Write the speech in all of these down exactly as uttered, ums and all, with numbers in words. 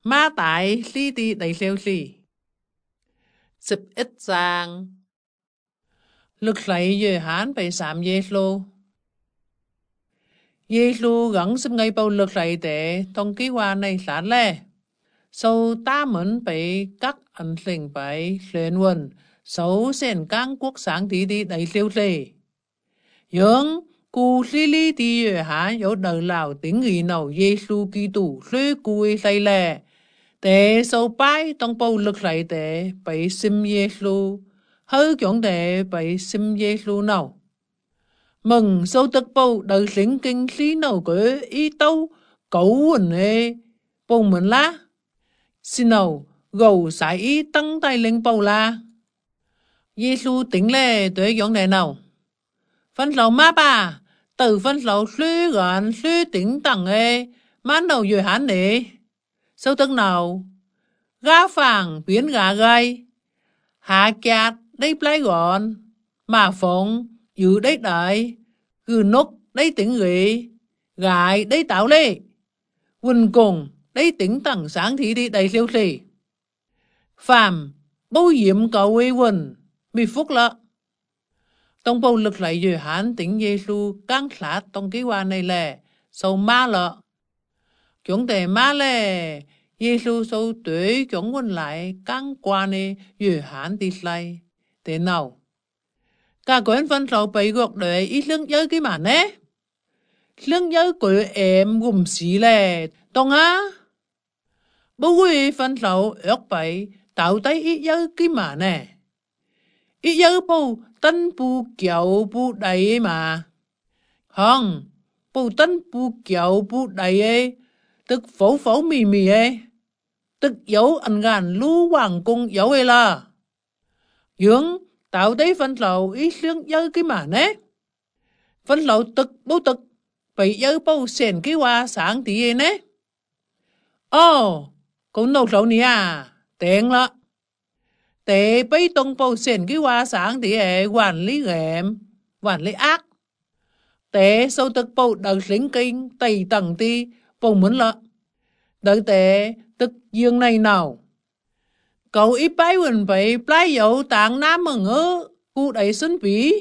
Má tại lý đi đầy siêu xì. Sịp ít sang. Lực lạy về hán bày sạm Giê-xu. Giê-xu gắng xâm ngay bầu lực lạy để thông ký hoa này sản lệ. Sau ta mẫn bày các ảnh sinh bày xuyên quần. Sau xên căng quốc sáng tí đi đầy siêu xì. Nhưng cụ xí lý đi về hán yếu đời lào tính nghị nào Giê-xu ký tủ xuyên cùi xây lệ. Để sau bài trong bầu lực lạy để bày xâm Giê-xu. Hơi chuẩn để bày xâm Giê-xu nào. Mừng sau tức bầu đời sinh kinh sĩ nào của ý tâu cấu quần ê bầu mượn lá. Xin nào gầu xài ý tăng tay linh bầu la. Giê-xu tính lệ tới chuẩn đề nào. Phân lầu má bà, từ phân lầu suy gọn suy tính tăng ê, mán đầu dùi hán nế. Sau tức nào, gá phàng biến gà gai, hạ chát đấy plái gọn, mà phụng dự đấy đợi, gư nút đấy tính ghi, gại đấy tạo lê, quỳnh cùng đấy tính tăng sáng thị đi đầy siêu xì. Phàm, bố diệm cầu uy quỳnh, mi phúc lợ. Tông bầu lực lại dùi hán tính Giê-xu căng sát tông ký hoa này lệ, sâu má lợ. Chúng tề má lệ, Giê-xu sâu tuổi chúng quân lại căng qua này dùi hán tí lại. Thế nào? Cả quên phân sầu bày gọc để ít lương giới cái mà nế. Lương giới của em gồm xí lệ, tông á. Bố quý phân sầu ước bày tạo tay ít giới cái mà nè. Ít giới bố tân bù kéo bù đầy mà. Không, bù tân bù kéo bù đầy ấy, tức phổ phổ mì mì ấy. Tức dấu anh gàn lưu hoàng cung dấu ấy là. Dưỡng tạo đấy phân lầu ít lương giới cái mà nế. Phân lầu tức bố tức, vậy giới bố xền cái hoa sáng tí ấy nế. Ồ, cũng nâu sầu nì à, tiện lạ. Tế bấy tông bầu xền cái hoa sáng tí ấy quản lý ghệm, quản lý ác. Tế sâu tức bầu đợt lính kinh, tầy tầng ti, bầu muốn lạ. Đợt tế tức dương này nào. Cậu ít bái quỳnh vậy bái dậu tạng nam mà ngỡ, cụ đầy xuân bí.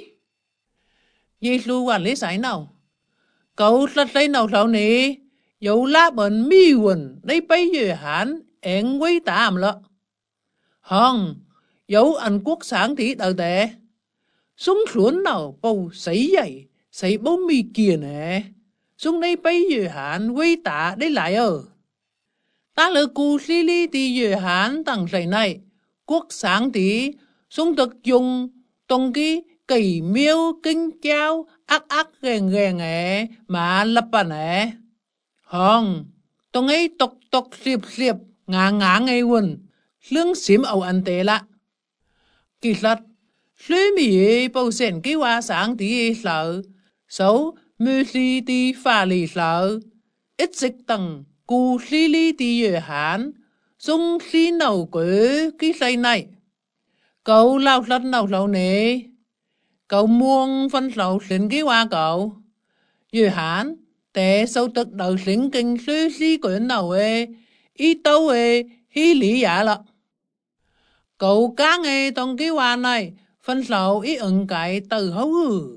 Giê-xu quản lý sải nào. Cậu sạch lấy nào sao nì, dậu lá bệnh mi quỳnh, đấy bái dùi hán, ẹn quý tạm lạ. Hông, dẫu anh quốc sáng thì đợt tệ. Xuống xuống nào bầu sấy dậy, sấy bố mi kìa nè. Xuống đây bấy dùi hán quý tạ đấy lại ờ. Ta lỡ cụ xí lý thì dùi hán tặng sấy này. Quốc sáng thì xuống thực dùng tông ký kỳ miêu kinh chao ác ác ghen ghen ế mà lập bà nè. Hông, tông ấy tục tục xịp xịp ngã ngã ngay quần. Lương xím ẩu anh tế lạ. Kỳ thật, lưới mì bầu xền cái hoa sáng tí sợ. Xấu, mưu xì tí phà lì sợ. Ít dịch tầng, cụ xì lý tí dừa hán. Dung xì nầu quế cái xây này. Cậu lao lật nào lâu nế. Cậu muông phân sầu xín cái hoa cậu. Dừa hán, tế sâu tức đầu xín kinh xí xí quyến nào ê. Ý tâu ê, hí lý giả lạ. Cậu cá nghe trong cái hoa này, phân sầu ý ứng cái từ hấu hử.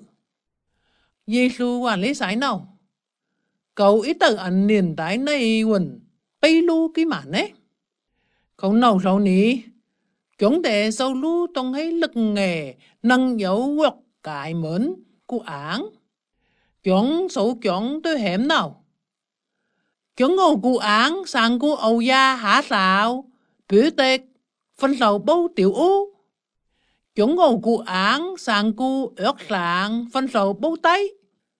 Giê-xu quản lý sái nào. Cậu ý từ ảnh niền tái này quần, bây lưu cái mản ấy. Cậu nào sao ní, chúng để sâu lưu trong ấy lực nghề, nâng dấu quật cái mến của áng. Chúng số chúng tôi hẻm nào. Chúng ngô của áng sang của Âu gia hả sao, biểu tết. Phân sầu bố tiểu ú. Chúng ngô cụ án sang cụ ước sạng phân sầu bố tay.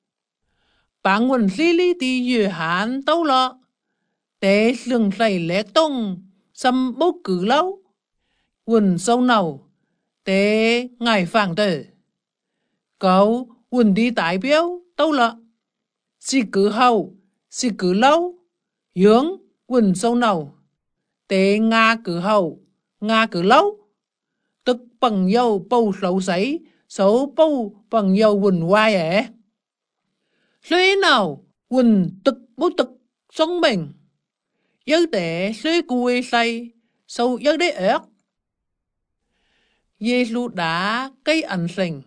Bạn quần xí lý tì dùi hán tâu lọ. Tế sừng sầy lẽ tông xâm bố cử lâu. Quần sâu nầu. Tế ngài phàng tử. Cậu quần đi tái biếu tâu lọ. Xì cử hầu. Xì cử lâu. Dưỡng quần sâu nầu. Tế nga cử hầu. Nga cử lâu. Tức bằng dâu bầu sầu sấy. Sấu bầu bằng dâu quỳnh hoài ế. Suy nào quỳnh tức bố tức sống mình. yếu để suy cùi say, sâu yếu để ớt. Giê-xu đã cây ảnh sinh.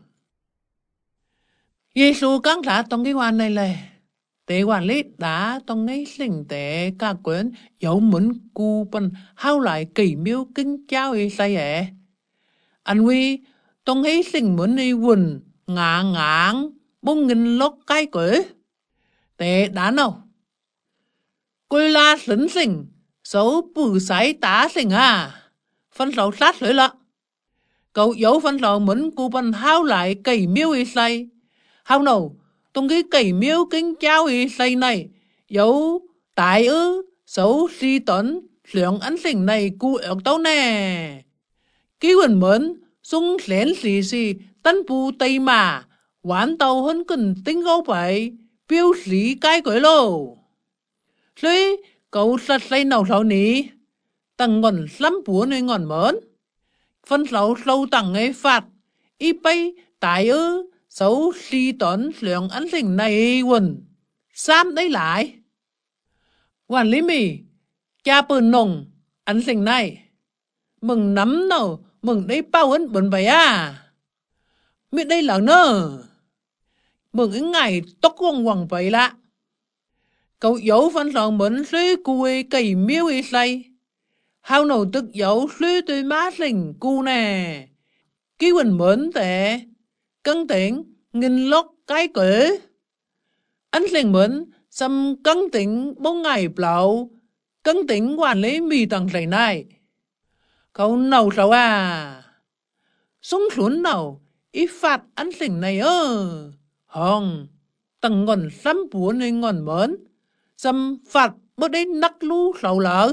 Giê-xu căng thả trong cái hoàn này là tế quản lý đã trong cái sinh tế cả quyến dấu muốn cụ bằng hao lại kỳ miêu kinh cháu y say ế. Anh huy trong cái sinh muốn đi quần ngã ngãng bông nghìn lốc cái quế. Tế đã nào. Quê la sinh sinh xấu bù sái tá sinh à. Phân sầu sát rồi lạ. Cậu dấu phân sầu muốn cụ bằng hao lại kỳ miêu y say. Hao nào trong cái cây miêu kinh cháu y say này, dấu tại ư, xấu si tấn, lượng ánh sinh này cụ ớt tấu nè. Ký quần mến, sung xén xì xì, tân bù tây mà, quán tàu hơn cần tinh gấu bậy, biêu xí cái quấy lô. Rồi, cậu sạch say nào sao ní, tăng ngọn lắm búa này ngọn mến. Phân sầu sâu tăng ấy phạt, y bay, tại ư, xấu si tấn lượng ánh sinh này quần. Xám đấy lại. Quản lý mì, cha bờn nồng, ánh sinh này. Mừng nắm nào, mừng đấy bao ấn bẩn vậy à. Miệng đây là nơ. Mừng ấy ngày tóc quăng quăng vậy lạ. Cậu dấu phân sầu mẫn suy cùi cây miêu y say. Hào nào tức dấu suy tùy má sinh cu nè. Ký quần mẫn tệ. Cân tỉnh, nghìn lốc cái quế. Anh sinh mẫn, xâm cân tỉnh bốn ngày blau. Cân tỉnh quản lý mì tầng sầy này. Cậu nào sao à? Súng xuống nào, ý phạt anh sinh này ơ. Hồng, tầng ngọn xăm búa nên ngọn mến. Xâm phạt bớt đấy nắc lú sầu lỡ.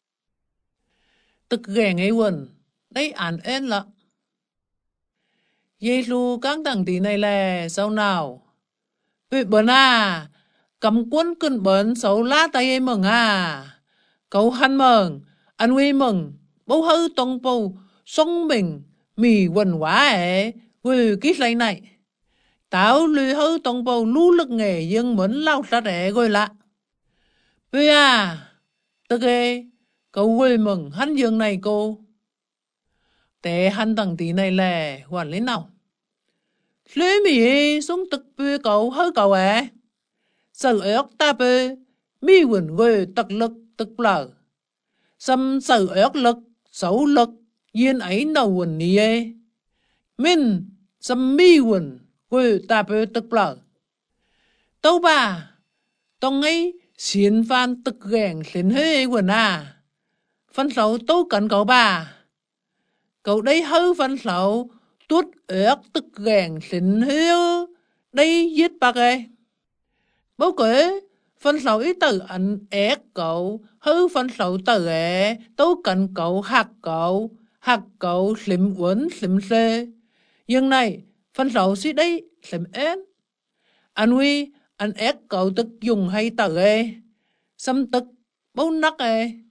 Tức ghẻ ngay quần, đấy ảnh ên lạ. Giê-xu các thằng tí này là sao nào? Vì bớn à, cầm quân cân bớn xấu lá tay em mừng à. Cậu hăn mừng, anh huy mừng, bố hư tông bầu, sống mình, mì quần quá ế, vì cái lấy này. Táo lùi hư tông bầu lú lực nghề dân mẫn lao sát ế gọi lạ. Vì à, tức ê, cậu vui mừng hắn dương này cô. Tế hắn thằng tí này là hoàn lý nào? Lưới mì xuống tức bê cậu hơi cậu ế. Sở ớt ta bê, mì quần quê tật lực tức lờ. Xâm sở ớt lực, xấu lực, yên ấy nào quần ní ê. Mình, xâm mì quần quê ta bê tức lờ. Tâu bà, tông ấy xin phan tức ghen xin hơi quần à. Phân sầu tâu cận cậu bà. Cậu đây hơi phân sầu tuốt ớt tức ghen xin hơi đây giết bạc ê. Bố kể phân sầu ý tử ảnh ép cậu hơi phân sầu tử ế tâu cận cậu hạt cậu hạt cậu xìm quấn xìm xê. Nhưng này phân sầu xí đây xìm ế. Anh huy anh ép cậu tức dùng hay tử ê. Xâm tức bố nắc ê.